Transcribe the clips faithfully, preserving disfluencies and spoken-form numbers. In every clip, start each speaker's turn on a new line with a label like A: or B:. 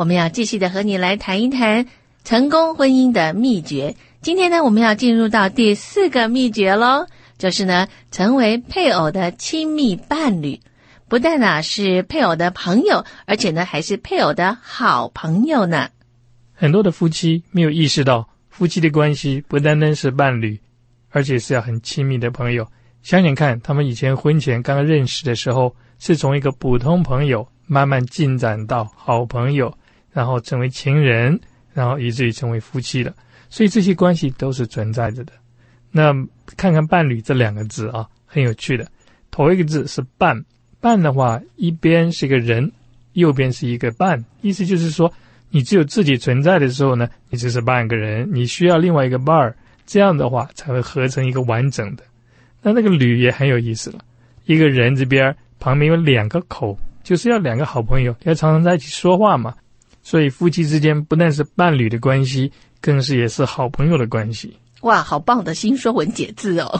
A: 们要继续的和你来谈一谈成功婚姻的秘诀。今天呢，我们要进入到第四个秘诀咯，就是呢，成为配偶的亲密伴侣。不但呢是配偶的朋友，而且呢还是配偶的好朋友呢。
B: 很多的夫妻没有意识到，夫妻的关系不单单是伴侣，而且是要很亲密的朋友。想想看，他们以前婚前刚刚认识的时候，是从一个普通朋友慢慢进展到好朋友，然后成为情人，然后以至于成为夫妻了。所以这些关系都是存在着的。那看看伴侣这两个字啊，很有趣的。头一个字是伴，伴的话，一边是一个人，右边是一个伴，意思就是说，你只有自己存在的时候呢，你只是半个人，你需要另外一个伴儿，这样的话才会合成一个完整的。那那个侣也很有意思了，一个人这边旁边有两个口，就是要两个好朋友，要常常在一起说话嘛。所以夫妻之间不但是伴侣的关系，更是也是好朋友的关系。
A: 哇，好棒的新说文解字哦。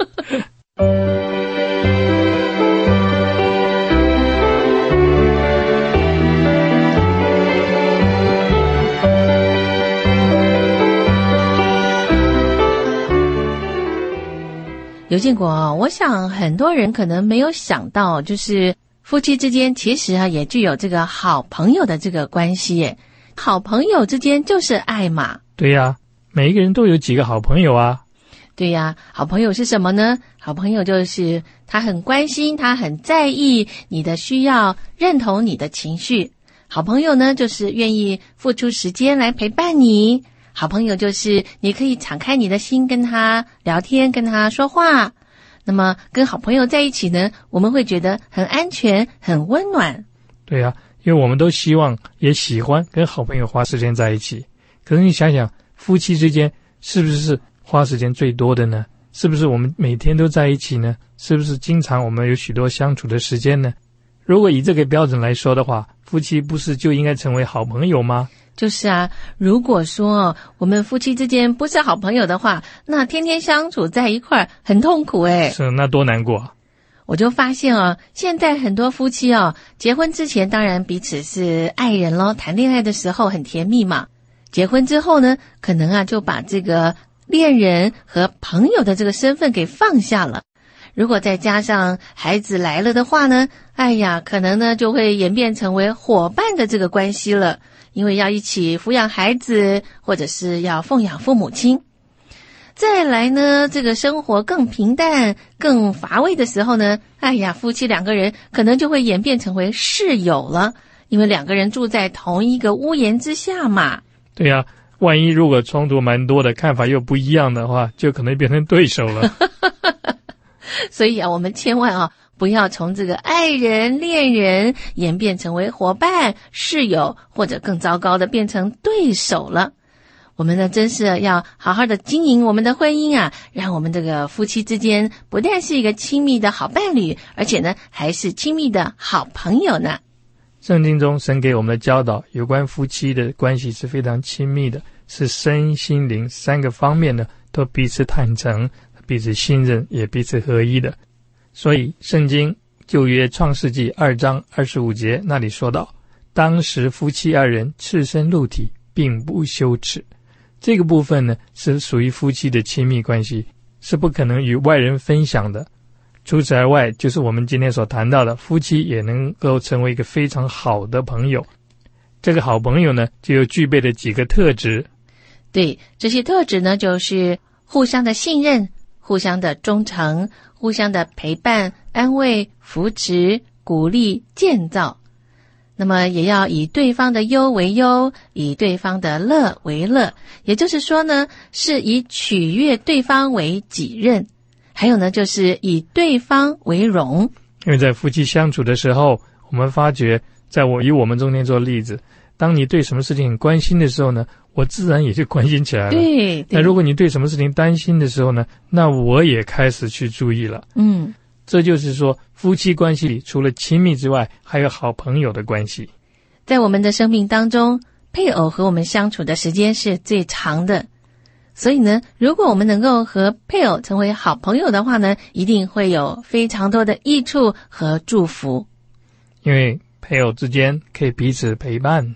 A: 刘建国，我想很多人可能没有想到，就是夫妻之间其实啊也具有这个好朋友的这个关系耶。好朋友之间就是爱嘛。
B: 对呀，每一个人都有几个好朋友啊。
A: 对呀，好朋友是什么呢？好朋友就是他很关心，他很在意你的需要，认同你的情绪。好朋友呢，就是愿意付出时间来陪伴你。好朋友就是你可以敞开你的心跟他聊天，跟他说话。那么跟好朋友在一起呢，我们会觉得很安全，很温暖。
B: 对啊，因为我们都希望也喜欢跟好朋友花时间在一起。可是你想想，夫妻之间是不是花时间最多的呢？是不是我们每天都在一起呢？是不是经常我们有许多相处的时间呢？如果以这个标准来说的话，夫妻不是就应该成为好朋友吗？
A: 就是啊，如果说我们夫妻之间不是好朋友的话，那天天相处在一块儿很痛苦诶。
B: 是，那多难过啊。
A: 我就发现啊，现在很多夫妻哦，结婚之前当然彼此是爱人咯，谈恋爱的时候很甜蜜嘛。结婚之后呢，可能啊就把这个恋人和朋友的这个身份给放下了。如果再加上孩子来了的话呢，哎呀，可能呢就会演变成为伙伴的这个关系了。因为要一起抚养孩子，或者是要奉养父母亲。再来呢，这个生活更平淡、更乏味的时候呢，哎呀，夫妻两个人可能就会演变成为室友了，因为两个人住在同一个屋檐之下嘛。
B: 对呀，万一如果冲突蛮多的，看法又不一样的话，就可能变成对手了。
A: 所以啊，我们千万啊不要从这个爱人、恋人演变成为伙伴、室友，或者更糟糕的变成对手了。我们呢，真是要好好的经营我们的婚姻啊，让我们这个夫妻之间不但是一个亲密的好伴侣，而且呢，还是亲密的好朋友呢。
B: 圣经中神给我们的教导，有关夫妻的关系是非常亲密的，是身心灵三个方面呢都彼此坦诚、彼此信任，也彼此合一的。所以圣经旧约创世纪二章二十五节那里说到，当时夫妻二人赤身露体，并不羞耻。这个部分呢是属于夫妻的亲密关系，是不可能与外人分享的。除此而外，就是我们今天所谈到的，夫妻也能够成为一个非常好的朋友。这个好朋友呢，就有具备了几个特质。
A: 对，这些特质呢，就是互相的信任、互相的忠诚、互相的陪伴、安慰、扶持、鼓励、建造。那么也要以对方的忧为忧，以对方的乐为乐，也就是说呢，是以取悦对方为己任。还有呢，就是以对方为荣。
B: 因为在夫妻相处的时候，我们发觉，在我以我们中间做例子，当你对什么事情很关心的时候呢，我自然也就关心起来了。
A: 对，
B: 那如果你对什么事情担心的时候呢，那我也开始去注意了。
A: 嗯，
B: 这就是说，夫妻关系里除了亲密之外，还有好朋友的关系。
A: 在我们的生命当中，配偶和我们相处的时间是最长的。所以呢，如果我们能够和配偶成为好朋友的话呢，一定会有非常多的益处和祝福。
B: 因为配偶之间可以彼此陪伴，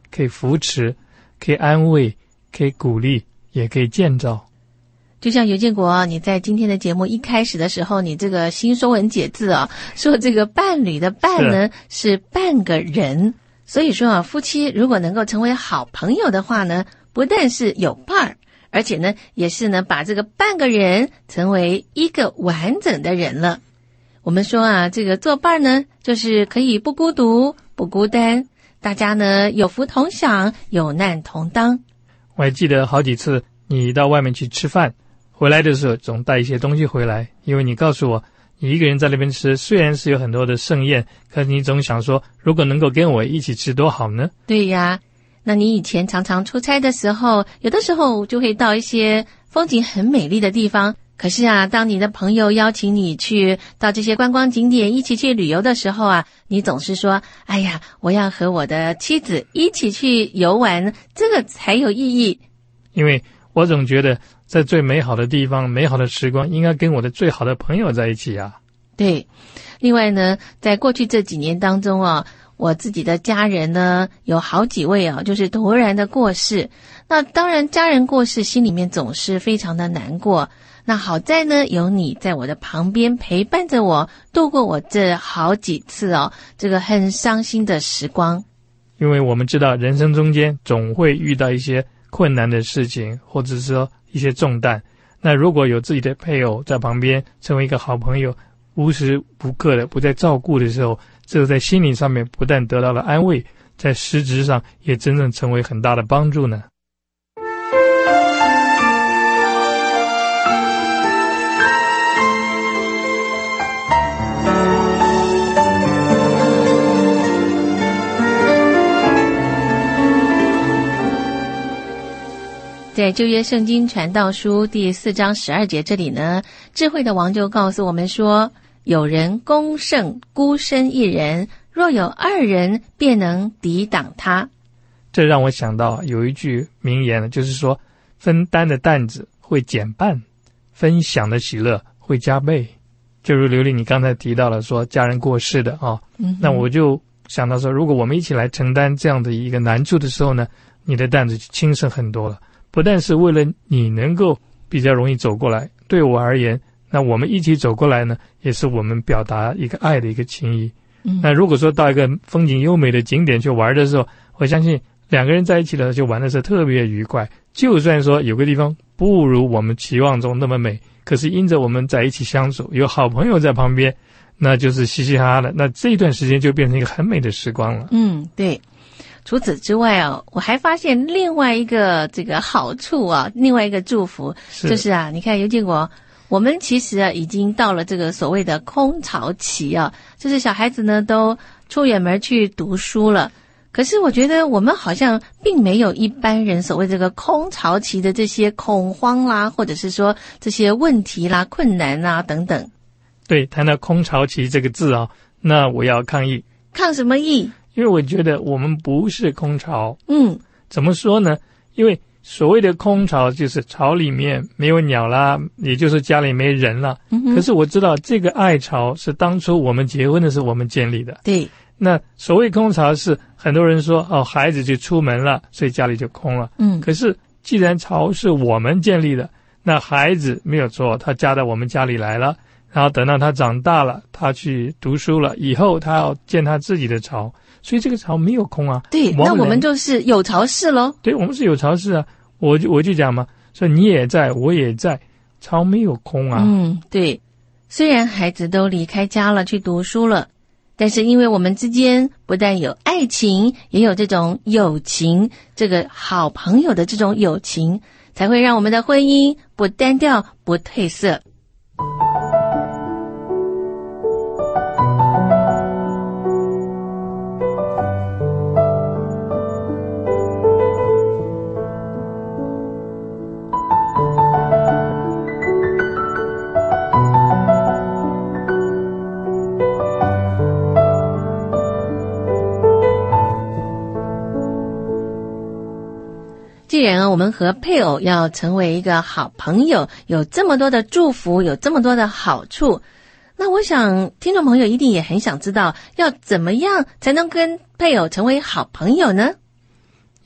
B: 可以扶持，可以安慰，可以鼓励，也可以建造。
A: 就像尤建国，你在今天的节目一开始的时候，你这个新说文解字啊，说这个伴侣的伴呢 是, 是半个人，所以说啊，夫妻如果能够成为好朋友的话呢，不但是有伴儿，而且呢，也是呢把这个半个人成为一个完整的人了。我们说啊，这个做伴呢，就是可以不孤独、不孤单，大家呢有福同享，有难同当。
B: 我还记得好几次你到外面去吃饭，回来的时候总带一些东西回来，因为你告诉我，你一个人在那边吃，虽然是有很多的盛宴，可是你总想说，如果能够跟我一起吃多好呢？
A: 对呀，那你以前常常出差的时候，有的时候就会到一些风景很美丽的地方，可是啊，当你的朋友邀请你去到这些观光景点一起去旅游的时候啊，你总是说，哎呀，我要和我的妻子一起去游玩，这个才有意义。
B: 因为我总觉得在最美好的地方，美好的时光应该跟我的最好的朋友在一起啊。
A: 对，另外呢，在过去这几年当中啊，我自己的家人呢有好几位啊，就是突然的过世。那当然家人过世心里面总是非常的难过，那好在呢有你在我的旁边陪伴着我，度过我这好几次哦这个很伤心的时光。
B: 因为我们知道人生中间总会遇到一些困难的事情，或者是说一些重担，那如果有自己的配偶在旁边，成为一个好朋友，无时无刻的不再照顾的时候，这个在心理上面不但得到了安慰，在实质上也真正成为很大的帮助呢。
A: 在旧约圣经传道书第四章十二节这里呢，智慧的王就告诉我们说，有人攻胜孤身一人，若有二人便能抵挡他。
B: 这让我想到有一句名言，就是说分担的担子会减半，分享的喜乐会加倍。就如刘丽你刚才提到了说家人过世的啊、嗯，那我就想到说，如果我们一起来承担这样的一个难处的时候呢，你的担子就轻省很多了。不但是为了你能够比较容易走过来，对我而言，那我们一起走过来呢，也是我们表达一个爱的一个情谊。嗯，那如果说到一个风景优美的景点去玩的时候，我相信两个人在一起的就玩的是特别愉快。就算说有个地方不如我们期望中那么美，可是因着我们在一起相处，有好朋友在旁边，那就是嘻嘻哈哈的，那这一段时间就变成一个很美的时光了。
A: 嗯，对。除此之外啊，我还发现另外一个这个好处啊，另外一个祝福就是啊，你看尤建国，我们其实啊已经到了这个所谓的空巢期啊，就是小孩子呢都出远门去读书了。可是我觉得我们好像并没有一般人所谓这个空巢期的这些恐慌啦，或者是说这些问题啦、困难啦等等。
B: 对，谈到空巢期这个字啊，那我要抗议。
A: 抗什么议？
B: 因为我觉得我们不是空巢。
A: 嗯，
B: 怎么说呢？因为所谓的空巢就是巢里面没有鸟啦，也就是家里没人了。嗯，可是我知道这个爱巢是当初我们结婚的时候我们建立的。
A: 对。
B: 那所谓空巢是很多人说哦，孩子就出门了，所以家里就空了。嗯，可是既然巢是我们建立的，那孩子没有错，他嫁到我们家里来了。然后等到他长大了，他去读书了，以后他要建他自己的巢，所以这个巢没有空啊。
A: 对，那我们就是有巢氏咯。
B: 对，我们是有巢氏啊。我就我就讲嘛，说你也在，我也在，巢没有空啊。
A: 嗯，对。虽然孩子都离开家了去读书了，但是因为我们之间不但有爱情，也有这种友情，这个好朋友的这种友情，才会让我们的婚姻不单调，不褪色。既然啊，我们和配偶要成为一个好朋友，有这么多的祝福，有这么多的好处，那我想听众朋友一定也很想知道，要怎么样才能跟配偶成为好朋友呢？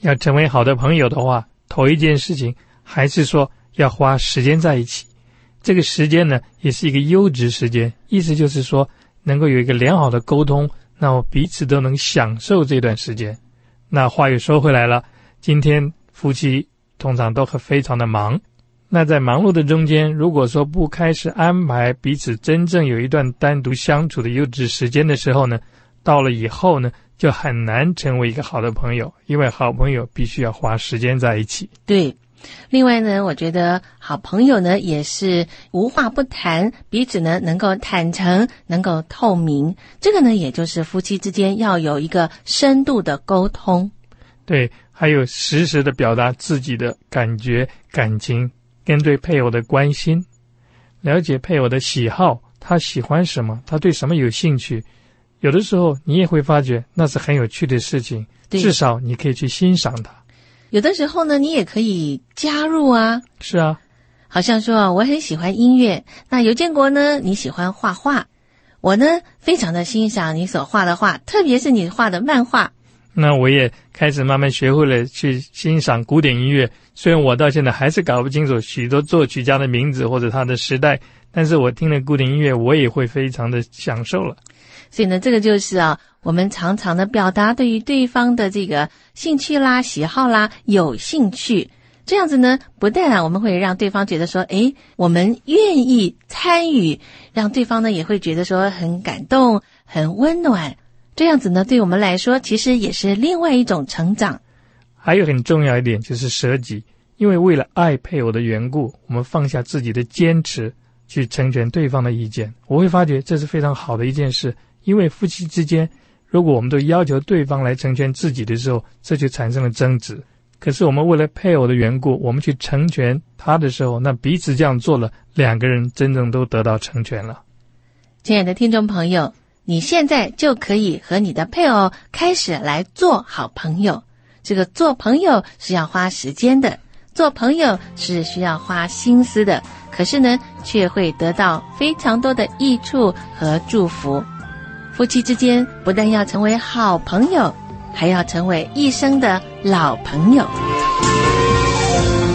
B: 要成为好的朋友的话，头一件事情还是说要花时间在一起。这个时间呢，也是一个优质时间，意思就是说能够有一个良好的沟通，那么彼此都能享受这段时间。那话又说回来了，今天夫妻通常都很非常的忙，那在忙碌的中间，如果说不开始安排彼此真正有一段单独相处的优质时间的时候呢，到了以后呢，就很难成为一个好的朋友，因为好朋友必须要花时间在一起。
A: 对，另外呢，我觉得好朋友呢也是无话不谈，彼此呢能够坦诚，能够透明，这个呢也就是夫妻之间要有一个深度的沟通。
B: 对，还有实时的表达自己的感觉、感情跟对配偶的关心，了解配偶的喜好，他喜欢什么，他对什么有兴趣。有的时候你也会发觉那是很有趣的事情，至少你可以去欣赏它。
A: 有的时候呢，你也可以加入啊。
B: 是啊，
A: 好像说我很喜欢音乐，那尤建国呢，你喜欢画画，我呢非常的欣赏你所画的画，特别是你画的漫画。
B: 那我也开始慢慢学会了去欣赏古典音乐，虽然我到现在还是搞不清楚许多作曲家的名字或者他的时代，但是我听了古典音乐，我也会非常的享受了。
A: 所以呢，这个就是啊，我们常常的表达对于对方的这个兴趣啦、喜好啦有兴趣，这样子呢，不但啊我们会让对方觉得说，诶，我们愿意参与，让对方呢也会觉得说很感动、很温暖。这样子呢，对我们来说其实也是另外一种成长。
B: 还有很重要一点就是舍己，因为为了爱配偶的缘故，我们放下自己的坚持，去成全对方的意见。我会发觉这是非常好的一件事，因为夫妻之间，如果我们都要求对方来成全自己的时候，这就产生了争执。可是我们为了配偶的缘故，我们去成全他的时候，那彼此这样做了，两个人真正都得到成全了。
A: 亲爱的听众朋友，你现在就可以和你的配偶开始来做好朋友。这个做朋友是要花时间的，做朋友是需要花心思的，可是呢，却会得到非常多的益处和祝福。夫妻之间不但要成为好朋友，还要成为一生的老朋友。